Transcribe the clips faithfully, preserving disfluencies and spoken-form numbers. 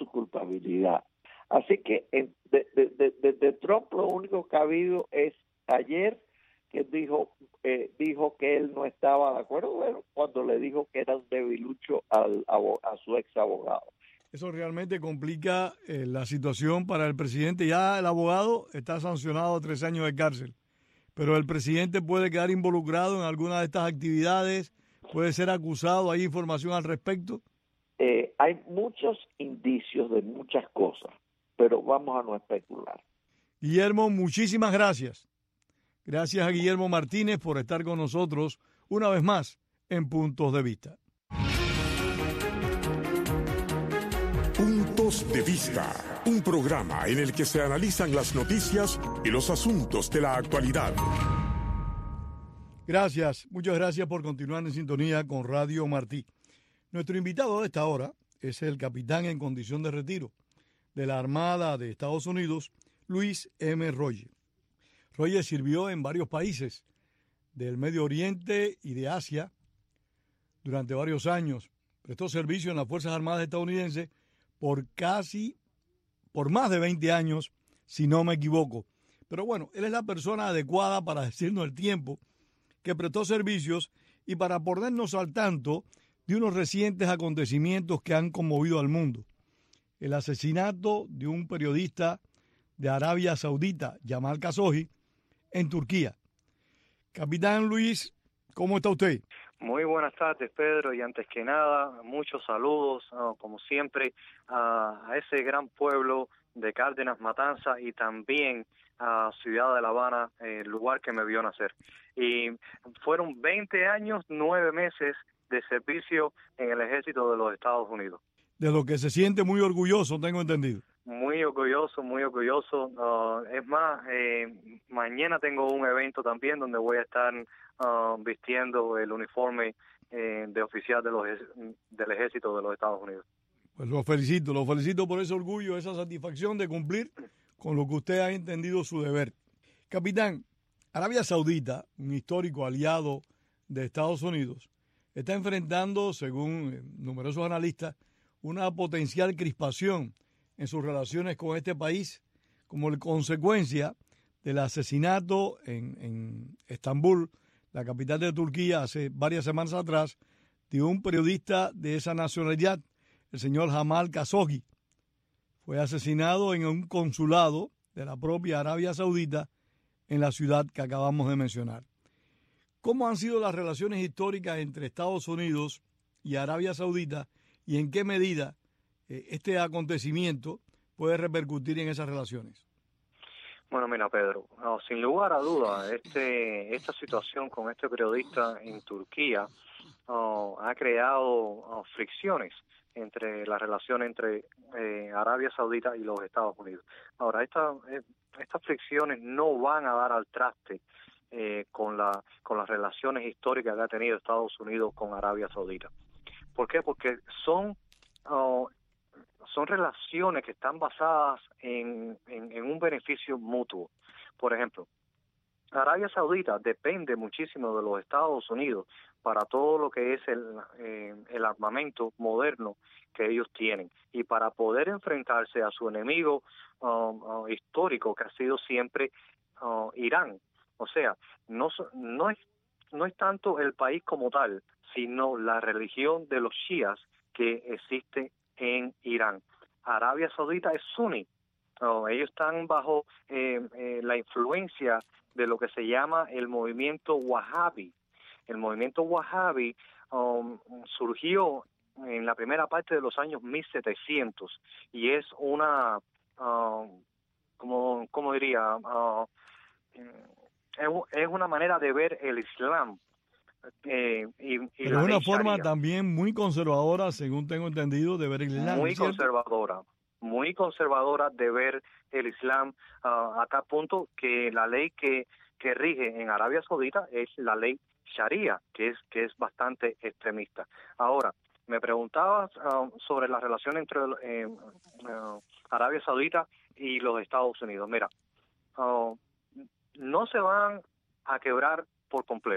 su culpabilidad. Así que desde de, de, de, de Trump lo único que ha habido es ayer que dijo eh, dijo que él no estaba de acuerdo, bueno, cuando le dijo que era un debilucho al, a, a su ex abogado. Eso realmente complica eh, la situación para el presidente. Ya el abogado está sancionado a tres años de cárcel, pero el presidente puede quedar involucrado en alguna de estas actividades, puede ser acusado. ¿Hay información al respecto? Eh, hay muchos indicios de muchas cosas, pero vamos a no especular. Guillermo, muchísimas gracias. Gracias a Guillermo Martínez por estar con nosotros una vez más en Puntos de Vista. Puntos de Vista, un programa en el que se analizan las noticias y los asuntos de la actualidad. Gracias, muchas gracias por continuar en sintonía con Radio Martí. Nuestro invitado de esta hora es el capitán en condición de retiro de la Armada de Estados Unidos, Luis M. Rolle. Rolle sirvió en varios países del Medio Oriente y de Asia durante varios años. Prestó servicio en las Fuerzas Armadas estadounidenses por casi, por más de veinte años, si no me equivoco. Pero bueno, él es la persona adecuada para decirnos el tiempo que prestó servicios y para ponernos al tanto de unos recientes acontecimientos que han conmovido al mundo. El asesinato de un periodista de Arabia Saudita, Jamal Khashoggi, en Turquía. Capitán Luis, ¿cómo está usted? Muy buenas tardes, Pedro, y antes que nada, muchos saludos, uh, como siempre, uh, a ese gran pueblo de Cárdenas, Matanza, y también a Ciudad de La Habana, el lugar que me vio nacer. Y fueron veinte años, nueve meses de servicio en el ejército de los Estados Unidos. De lo que se siente muy orgulloso, tengo entendido. Muy orgulloso, muy orgulloso. Uh, es más, eh, mañana tengo un evento también donde voy a estar uh, vistiendo el uniforme eh, de oficial de los, del ejército de los Estados Unidos. Pues lo felicito, lo felicito por ese orgullo, esa satisfacción de cumplir con lo que usted ha entendido su deber. Capitán, Arabia Saudita, un histórico aliado de Estados Unidos, está enfrentando, según numerosos analistas, una potencial crispación en sus relaciones con este país como consecuencia del asesinato en, en Estambul, la capital de Turquía, hace varias semanas atrás, de un periodista de esa nacionalidad, el señor Jamal Khashoggi. Fue asesinado en un consulado de la propia Arabia Saudita en la ciudad que acabamos de mencionar. ¿Cómo han sido las relaciones históricas entre Estados Unidos y Arabia Saudita y en qué medida eh, este acontecimiento puede repercutir en esas relaciones? Bueno, mira, Pedro, no, sin lugar a duda, este, esta situación con este periodista en Turquía oh, ha creado oh, fricciones entre la relación entre eh, Arabia Saudita y los Estados Unidos. Ahora, esta, eh, estas fricciones no van a dar al traste eh, con, la, con las relaciones históricas que ha tenido Estados Unidos con Arabia Saudita. ¿Por qué? Porque son oh, son relaciones que están basadas en, en, en un beneficio mutuo. Por ejemplo, Arabia Saudita depende muchísimo de los Estados Unidos para todo lo que es el, eh, el armamento moderno que ellos tienen y para poder enfrentarse a su enemigo uh, uh, histórico que ha sido siempre uh, Irán. O sea, no, no, es, no es tanto el país como tal, sino la religión de los chiíes que existe en Irán. Arabia Saudita es suní. Oh, ellos están bajo eh, eh, la influencia de lo que se llama el movimiento Wahhabi. El movimiento Wahhabi um, surgió en la primera parte de los años mil setecientos y es una, uh, como, como diría, uh, es, es una manera de ver el Islam. Eh, y, y Pero es una forma Sharia. También muy conservadora, según tengo entendido, de ver el Islam. Muy ¿cierto? conservadora, muy conservadora de ver el Islam uh, a tal punto que la ley que, que rige en Arabia Saudita es la ley Sharia, que es que es bastante extremista. Ahora, me preguntabas uh, sobre la relación entre eh, uh, Arabia Saudita y los Estados Unidos. Mira, uh, no se van a quebrar por completo.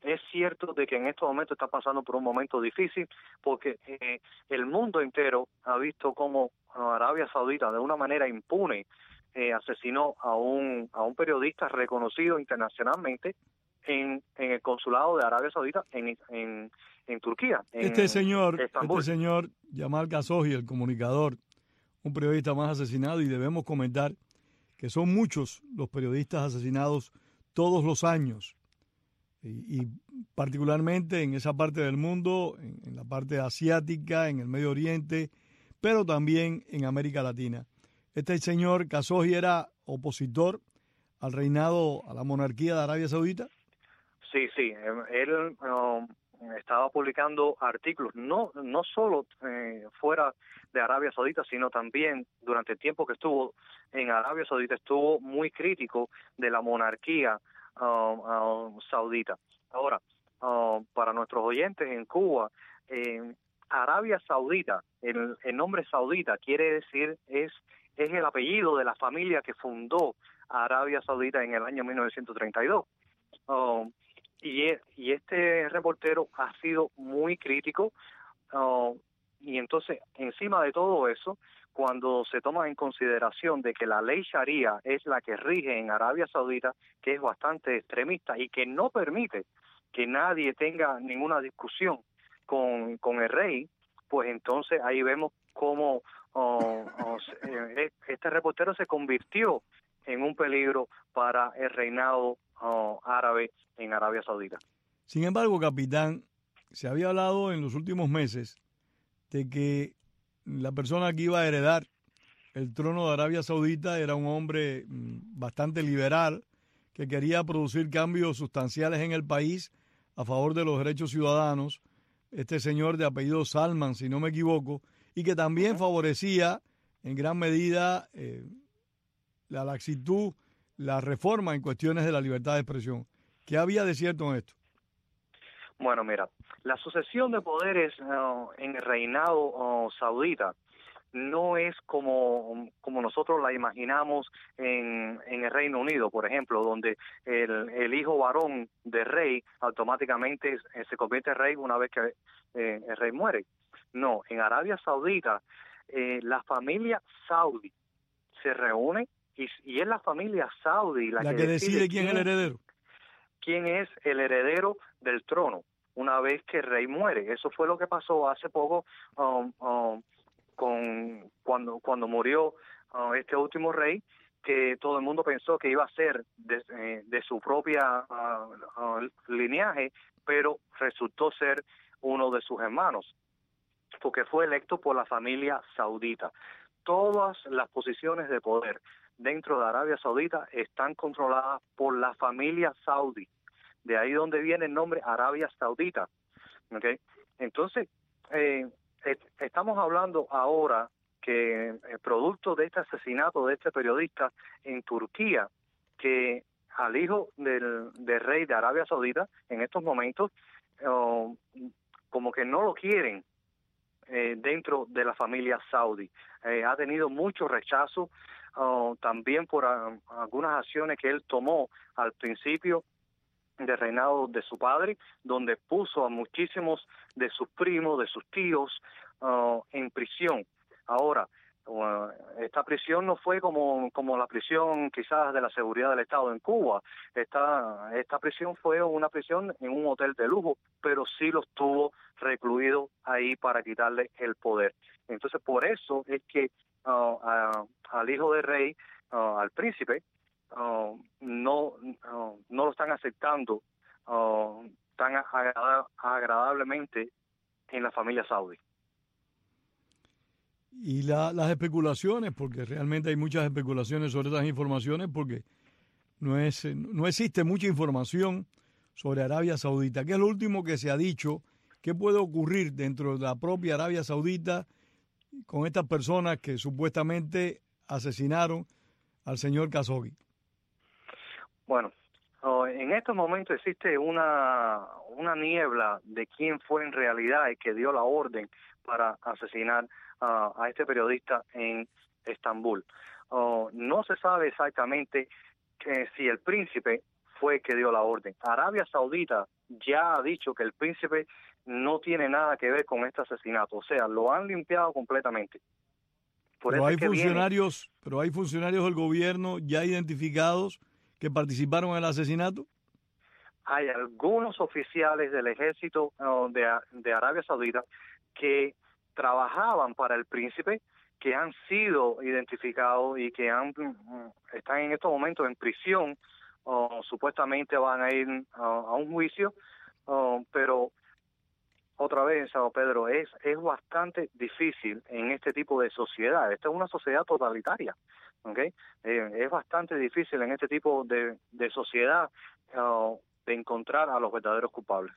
es cierto de que en estos momentos está pasando por un momento difícil porque eh, el mundo entero ha visto cómo Arabia Saudita de una manera impune eh, asesinó a un a un periodista reconocido internacionalmente en, en el consulado de Arabia Saudita en en, en Turquía. En este señor, Estambul. este señor Jamal Khashoggi, el comunicador, un periodista más asesinado, y debemos comentar que son muchos los periodistas asesinados todos los años. Y, y particularmente en esa parte del mundo, en, en la parte asiática, en el Medio Oriente, pero también en América Latina. Este señor Khashoggi era opositor al reinado, a la monarquía de Arabia Saudita. Sí, sí, él um, estaba publicando artículos, no no solo eh, fuera de Arabia Saudita, sino también durante el tiempo que estuvo en Arabia Saudita, estuvo muy crítico de la monarquía Um, um, saudita. Ahora, um, para nuestros oyentes en Cuba, eh, Arabia Saudita, el, el nombre saudita quiere decir, es, es el apellido de la familia que fundó Arabia Saudita en el año mil novecientos treinta y dos. Um, y, y este reportero ha sido muy crítico, uh, y entonces, encima de todo eso, cuando se toma en consideración de que la ley Sharia es la que rige en Arabia Saudita, que es bastante extremista y que no permite que nadie tenga ninguna discusión con, con el rey, pues entonces ahí vemos cómo oh, oh, este reportero se convirtió en un peligro para el reinado oh, árabe en Arabia Saudita. Sin embargo, capitán, se había hablado en los últimos meses de que la persona que iba a heredar el trono de Arabia Saudita era un hombre bastante liberal, que quería producir cambios sustanciales en el país a favor de los derechos ciudadanos, este señor de apellido Salman, si no me equivoco, y que también favorecía en gran medida eh, la laxitud, la reforma en cuestiones de la libertad de expresión. ¿Qué había de cierto en esto? Bueno, mira, la sucesión de poderes uh, en el reinado uh, saudita no es como, como nosotros la imaginamos en, en el Reino Unido, por ejemplo, donde el, el hijo varón del rey automáticamente se convierte en rey una vez que eh, el rey muere. No, en Arabia Saudita eh, la familia saudí se reúne y, y es la familia saudí la, la que, que decide, decide quién es el heredero. Quién es el heredero del trono una vez que el rey muere. Eso fue lo que pasó hace poco um, um, con cuando cuando murió uh, este último rey, que todo el mundo pensó que iba a ser de, eh, de su propia uh, uh, lineaje, pero resultó ser uno de sus hermanos, porque fue electo por la familia saudita. Todas las posiciones de poder dentro de Arabia Saudita están controladas por la familia saudí. De ahí donde viene el nombre Arabia Saudita. ¿Okay? Entonces, eh, estamos hablando ahora que el producto de este asesinato de este periodista en Turquía, que al hijo del, del rey de Arabia Saudita, en estos momentos, uh, como que no lo quieren eh, dentro de la familia saudí. Eh, ha tenido mucho rechazo, uh, también por uh, algunas acciones que él tomó al principio del reinado de su padre, donde puso a muchísimos de sus primos, de sus tíos, uh, en prisión. Ahora, uh, esta prisión no fue como, como la prisión quizás de la seguridad del Estado en Cuba. Esta, esta prisión fue una prisión en un hotel de lujo, pero sí los tuvo recluidos ahí para quitarle el poder. Entonces, por eso es que uh, a, al hijo del rey, uh, al príncipe, Uh, no uh, no lo están aceptando uh, tan agrada agradablemente en la familia saudí. Y la, las especulaciones, porque realmente hay muchas especulaciones sobre estas informaciones, porque no es no existe mucha información sobre Arabia Saudita. ¿Qué es lo último que se ha dicho? ¿Qué puede ocurrir dentro de la propia Arabia Saudita con estas personas que supuestamente asesinaron al señor Khashoggi? Bueno, uh, en estos momentos existe una una niebla de quién fue en realidad el que dio la orden para asesinar uh, a este periodista en Estambul. Uh, no se sabe exactamente que si el príncipe fue el que dio la orden. Arabia Saudita ya ha dicho que el príncipe no tiene nada que ver con este asesinato, o sea, lo han limpiado completamente. Por pero eso hay es que funcionarios, viene. pero hay funcionarios del gobierno ya identificados que participaron en el asesinato. Hay algunos oficiales del ejército uh, de, de Arabia Saudita que trabajaban para el príncipe, que han sido identificados y que han, están en estos momentos en prisión, uh, supuestamente van a ir uh, a un juicio, uh, pero otra vez, Sao Pedro, es, es bastante difícil en este tipo de sociedad. Esta es una sociedad totalitaria, ¿okay? Eh, es bastante difícil en este tipo de, de sociedad uh, de encontrar a los verdaderos culpables.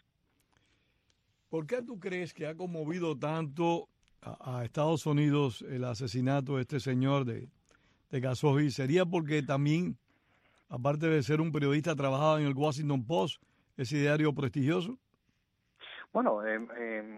¿Por qué tú crees que ha conmovido tanto a, a Estados Unidos el asesinato de este señor de, de Khashoggi? ¿Sería porque también, aparte de ser un periodista, trabajaba en el Washington Post, ese diario prestigioso? Bueno, eh, eh,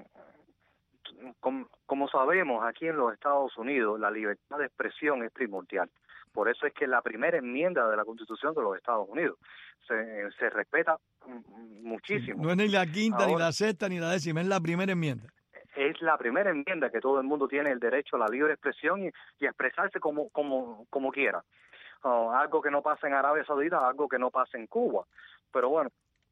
como, como sabemos, aquí en los Estados Unidos la libertad de expresión es primordial. Por eso es que la primera enmienda de la Constitución de los Estados Unidos se, se respeta muchísimo. Sí, no es ni la quinta, Ahora, ni la sexta, ni la décima, es la primera enmienda. Es la primera enmienda que todo el mundo tiene el derecho a la libre expresión y, y expresarse como, como, como quiera. Uh, algo que no pasa en Arabia Saudita, algo que no pasa en Cuba. Pero bueno,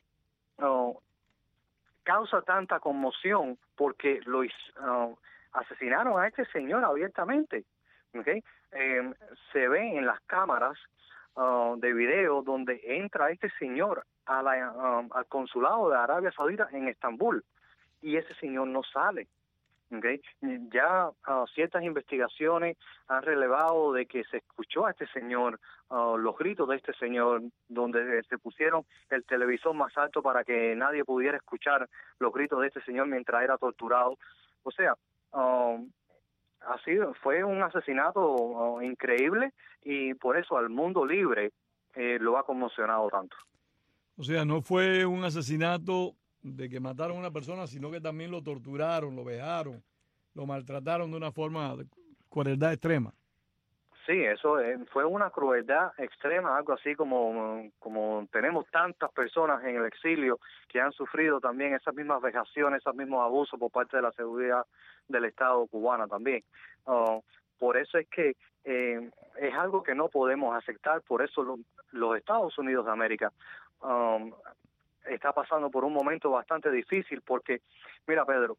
uh, causa tanta conmoción porque lo uh, asesinaron a este señor abiertamente. ¿Okay? Eh, se ve en las cámaras uh, de video donde entra este señor a la, uh, al consulado de Arabia Saudita en Estambul y ese señor no sale. ¿Okay? Ya uh, ciertas investigaciones han relevado de que se escuchó a este señor, uh, los gritos de este señor, donde se pusieron el televisor más alto para que nadie pudiera escuchar los gritos de este señor mientras era torturado. O sea, uh, así fue un asesinato uh, increíble y por eso al mundo libre eh, lo ha conmocionado tanto. O sea, no fue un asesinato de que mataron a una persona, sino que también lo torturaron, lo vejaron, lo maltrataron de una forma de crueldad extrema. Sí, eso eh, fue una crueldad extrema, algo así como, como tenemos tantas personas en el exilio que han sufrido también esas mismas vejaciones, esos mismos abusos por parte de la seguridad del Estado cubana también. Uh, por eso es que eh, es algo que no podemos aceptar, por eso lo, los Estados Unidos de América um, está pasando por un momento bastante difícil porque, mira Pedro,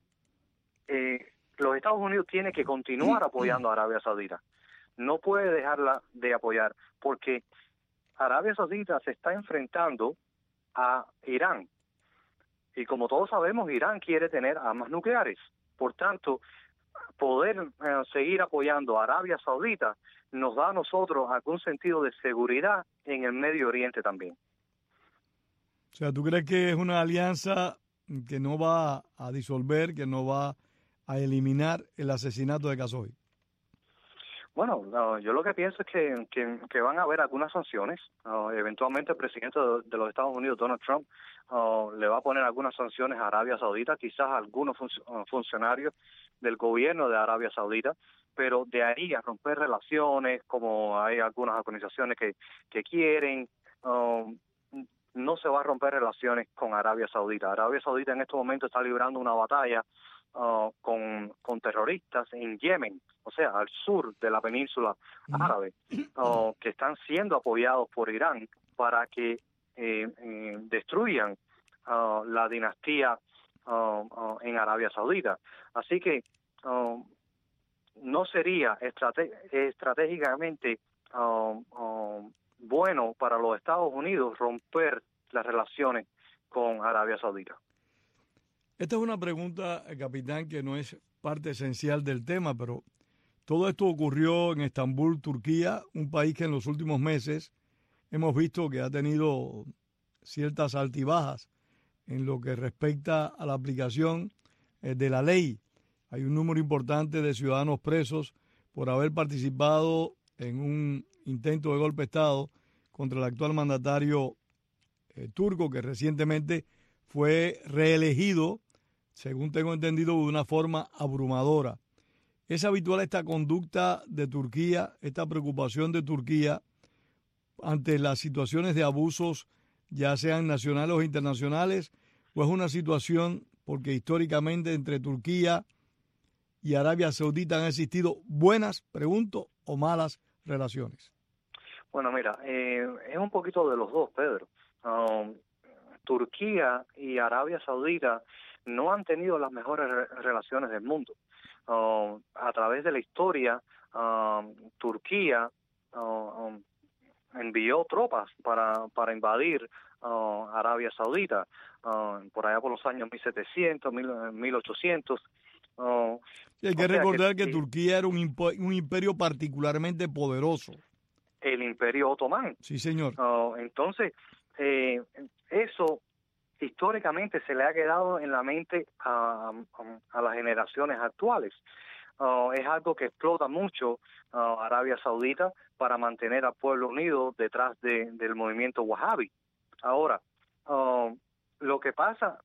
eh, los Estados Unidos tienen que continuar apoyando a Arabia Saudita. No puede dejarla de apoyar porque Arabia Saudita se está enfrentando a Irán. Y como todos sabemos, Irán quiere tener armas nucleares. Por tanto, poder eh, seguir apoyando a Arabia Saudita nos da a nosotros algún sentido de seguridad en el Medio Oriente también. O sea, ¿tú crees que es una alianza que no va a disolver, que no va a eliminar el asesinato de Khashoggi? Bueno, no, yo lo que pienso es que, que, que van a haber algunas sanciones. Uh, eventualmente el presidente de, de los Estados Unidos, Donald Trump, uh, le va a poner algunas sanciones a Arabia Saudita, quizás a algunos fun uh, funcionarios del gobierno de Arabia Saudita, pero de ahí a romper relaciones, como hay algunas organizaciones que, que quieren, uh, no se va a romper relaciones con Arabia Saudita. Arabia Saudita en estos momentos está librando una batalla Uh, con, con terroristas en Yemen, o sea, al sur de la península árabe, uh, que están siendo apoyados por Irán para que eh, eh, destruyan uh, la dinastía uh, uh, en Arabia Saudita. Así que uh, no sería estrate estratégicamente uh, uh, bueno para los Estados Unidos romper las relaciones con Arabia Saudita. Esta es una pregunta, capitán, que no es parte esencial del tema, pero todo esto ocurrió en Estambul, Turquía, un país que en los últimos meses hemos visto que ha tenido ciertas altibajas en lo que respecta a la aplicación de la ley. Hay un número importante de ciudadanos presos por haber participado en un intento de golpe de Estado contra el actual mandatario eh, turco, que recientemente fue reelegido, según tengo entendido, de una forma abrumadora. ¿Es habitual esta conducta de Turquía, esta preocupación de Turquía ante las situaciones de abusos ya sean nacionales o internacionales, o es una situación porque históricamente entre Turquía y Arabia Saudita han existido buenas, pregunto, o malas relaciones? Bueno, mira, eh, es un poquito de los dos, Pedro. Um, Turquía y Arabia Saudita no han tenido las mejores re- relaciones del mundo. Uh, a través de la historia, uh, Turquía uh, um, envió tropas para, para invadir uh, Arabia Saudita, uh, por allá por los años mil setecientos, mil ochocientos. Uh, hay que recordar que, que sí, Turquía era un, imp- un imperio particularmente poderoso. El Imperio Otomán. Sí, señor. Uh, entonces, eh, eso históricamente se le ha quedado en la mente a, a, a las generaciones actuales. Uh, es algo que explota mucho uh, Arabia Saudita para mantener al pueblo unido detrás de, del movimiento Wahhabi. Ahora, uh, lo que pasa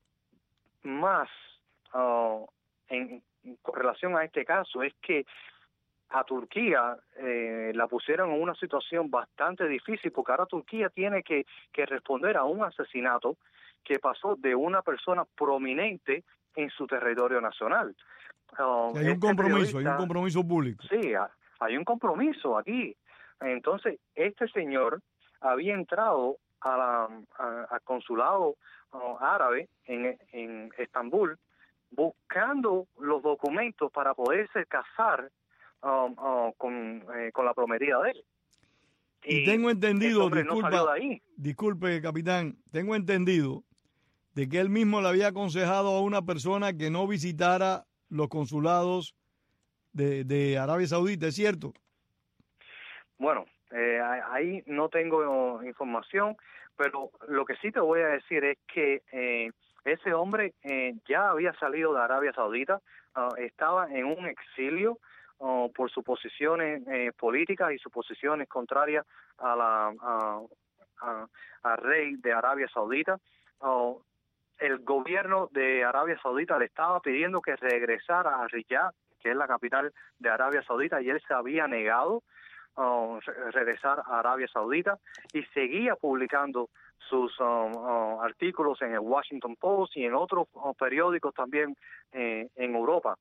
más uh, en, en relación a este caso es que a Turquía eh, la pusieron en una situación bastante difícil, porque ahora Turquía tiene que, que responder a un asesinato que pasó de una persona prominente en su territorio nacional. Uh, hay un este compromiso, hay un compromiso público. Sí, hay un compromiso aquí. Entonces, este señor había entrado a la, a, al consulado uh, árabe en, en Estambul buscando los documentos para poderse casar Um, uh, con, eh, con la prometida de él. Y, y tengo entendido, disculpa, no de ahí. disculpe, capitán, tengo entendido de que él mismo le había aconsejado a una persona que no visitara los consulados de, de Arabia Saudita, ¿es cierto? Bueno, eh, ahí no tengo información, pero lo que sí te voy a decir es que eh, ese hombre eh, ya había salido de Arabia Saudita, uh, estaba en un exilio Uh, por sus posiciones eh, políticas y sus posiciones contrarias a la a, a, a rey de Arabia Saudita. Uh, el gobierno de Arabia Saudita le estaba pidiendo que regresara a Riyadh, que es la capital de Arabia Saudita, y él se había negado uh, regresar a Arabia Saudita y seguía publicando sus uh, uh, artículos en el Washington Post y en otros uh, periódicos también eh, en Europa.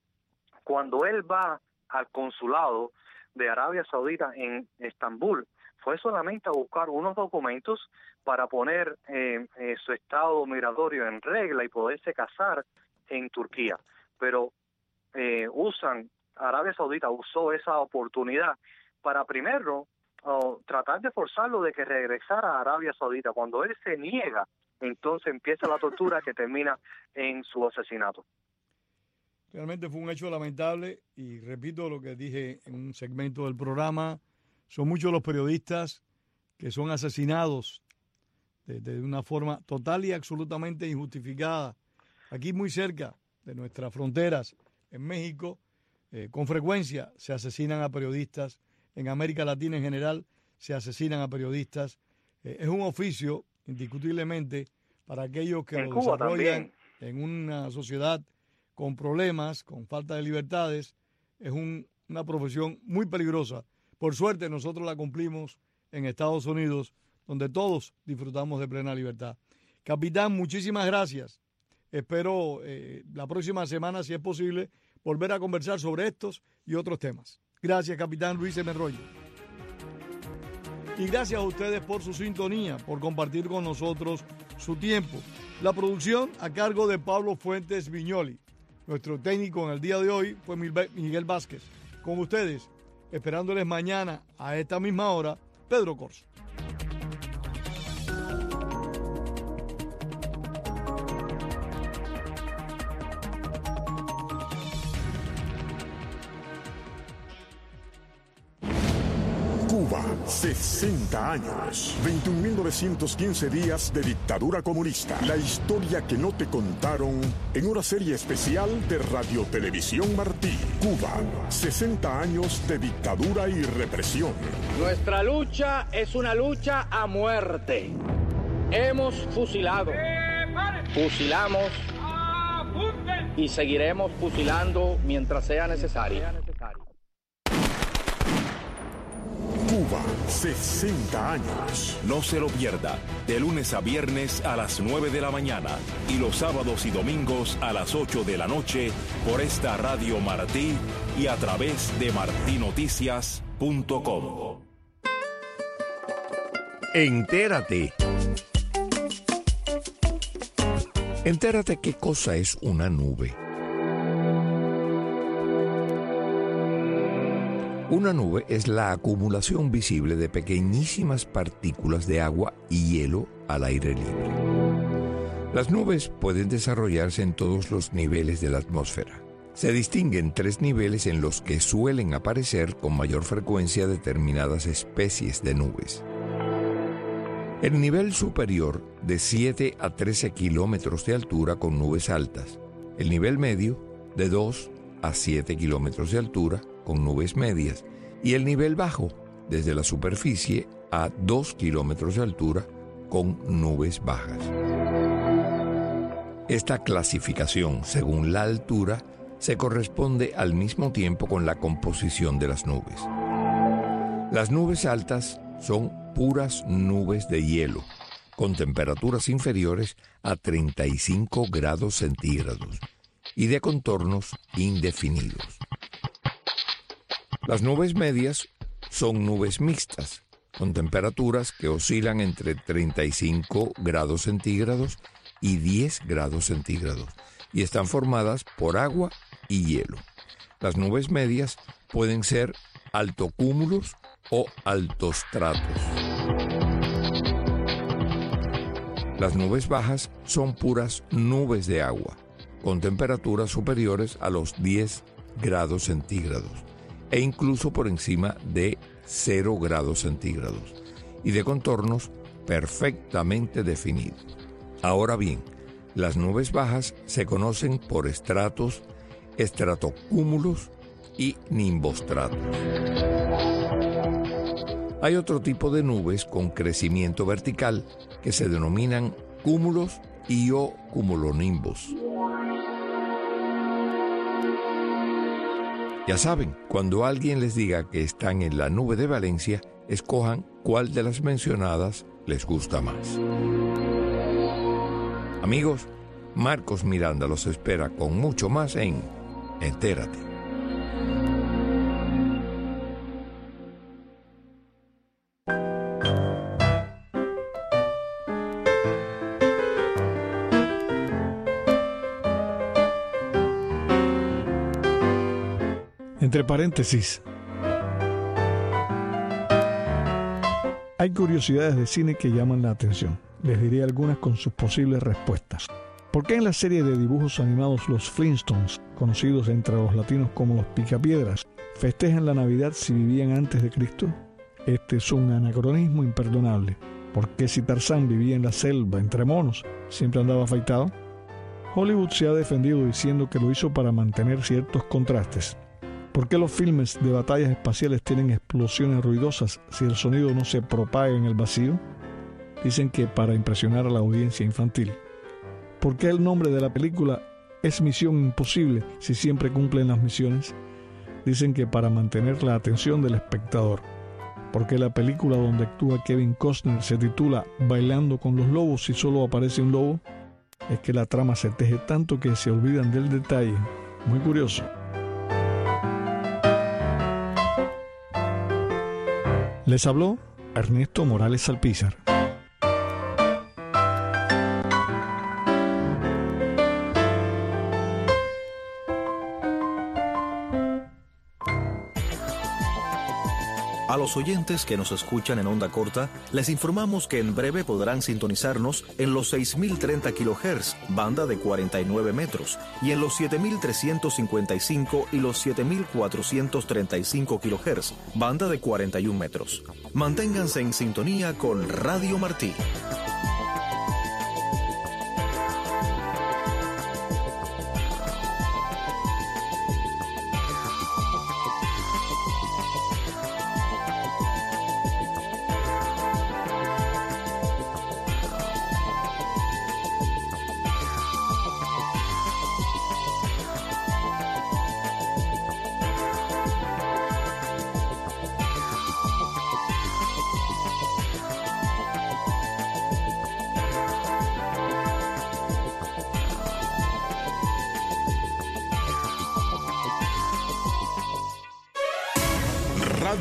Cuando él va al consulado de Arabia Saudita en Estambul, fue solamente a buscar unos documentos para poner eh, eh, su estado migratorio en regla y poderse casar en Turquía. Pero eh, usan, Arabia Saudita usó esa oportunidad para primero oh, tratar de forzarlo de que regresara a Arabia Saudita. Cuando él se niega, entonces empieza la tortura que termina en su asesinato. Realmente fue un hecho lamentable y repito lo que dije en un segmento del programa, son muchos los periodistas que son asesinados de, de una forma total y absolutamente injustificada. Aquí muy cerca de nuestras fronteras, en México, eh, con frecuencia se asesinan a periodistas, en América Latina en general se asesinan a periodistas. Eh, es un oficio, indiscutiblemente, para aquellos que en lo Cuba desarrollan también. En una sociedad con problemas, con falta de libertades. Es un, una profesión muy peligrosa. Por suerte nosotros la cumplimos en Estados Unidos, donde todos disfrutamos de plena libertad. Capitán, muchísimas gracias. Espero eh, la próxima semana, si es posible, volver a conversar sobre estos y otros temas. Gracias, capitán Luis M. Royo. Y gracias a ustedes por su sintonía, por compartir con nosotros su tiempo. La producción a cargo de Pablo Fuentes Viñoli. Nuestro técnico en el día de hoy fue Miguel Vázquez. Con ustedes, esperándoles mañana a esta misma hora, Pedro Corzo. Cuba, sesenta años, veintiún mil novecientos quince días de dictadura comunista. La historia que no te contaron en una serie especial de Radio Televisión Martí. Cuba, sesenta años de dictadura y represión. Nuestra lucha es una lucha a muerte. Hemos fusilado, fusilamos y seguiremos fusilando mientras sea necesario. Cuba, sesenta años. No se lo pierda, de lunes a viernes a las nueve de la mañana y los sábados y domingos a las ocho de la noche por esta Radio Martí y a través de martí noticias punto com. Entérate. Entérate qué cosa es una nube. Una nube es la acumulación visible de pequeñísimas partículas de agua y hielo al aire libre. Las nubes pueden desarrollarse en todos los niveles de la atmósfera. Se distinguen tres niveles en los que suelen aparecer con mayor frecuencia determinadas especies de nubes. El nivel superior, de siete a trece kilómetros de altura con nubes altas. El nivel medio, de dos a siete kilómetros de altura con nubes medias. Y el nivel bajo, desde la superficie a dos kilómetros de altura con nubes bajas. Esta clasificación, según la altura, se corresponde al mismo tiempo con la composición de las nubes. Las nubes altas son puras nubes de hielo, con temperaturas inferiores a treinta y cinco grados centígrados y de contornos indefinidos. Las nubes medias son nubes mixtas, con temperaturas que oscilan entre treinta y cinco grados centígrados y diez grados centígrados, y están formadas por agua y hielo. Las nubes medias pueden ser altocúmulos o altostratos. Las nubes bajas son puras nubes de agua, con temperaturas superiores a los diez grados centígrados, e incluso por encima de cero grados centígrados, y de contornos perfectamente definidos. Ahora bien, las nubes bajas se conocen por estratos, estratocúmulos y nimbostratos. Hay otro tipo de nubes con crecimiento vertical que se denominan cúmulos y o cumulonimbos. Ya saben, cuando alguien les diga que están en la nube de Valencia, escojan cuál de las mencionadas les gusta más. Amigos, Marcos Miranda los espera con mucho más en Entérate. Entre paréntesis, hay curiosidades de cine que llaman la atención. Les diré algunas con sus posibles respuestas. ¿Por qué en la serie de dibujos animados Los Flintstones, conocidos entre los latinos como los Picapiedras, festejan la Navidad si vivían antes de Cristo? Este es un anacronismo imperdonable. ¿Por qué si Tarzán vivía en la selva entre monos, siempre andaba afeitado? Hollywood se ha defendido diciendo que lo hizo para mantener ciertos contrastes. ¿Por qué los filmes de batallas espaciales tienen explosiones ruidosas si el sonido no se propaga en el vacío? Dicen que para impresionar a la audiencia infantil. ¿Por qué el nombre de la película es Misión Imposible si siempre cumplen las misiones? Dicen que para mantener la atención del espectador. ¿Por qué la película donde actúa Kevin Costner se titula Bailando con los lobos si solo aparece un lobo? Es que la trama se teje tanto que se olvidan del detalle. Muy curioso. Les habló Ernesto Morales Alpizar. A los oyentes que nos escuchan en onda corta, les informamos que en breve podrán sintonizarnos en los seis mil treinta kilohertz, banda de cuarenta y nueve metros, y en los siete mil trescientos cincuenta y cinco y los siete mil cuatrocientos treinta y cinco kilohertz, banda de cuarenta y un metros. Manténganse en sintonía con Radio Martí.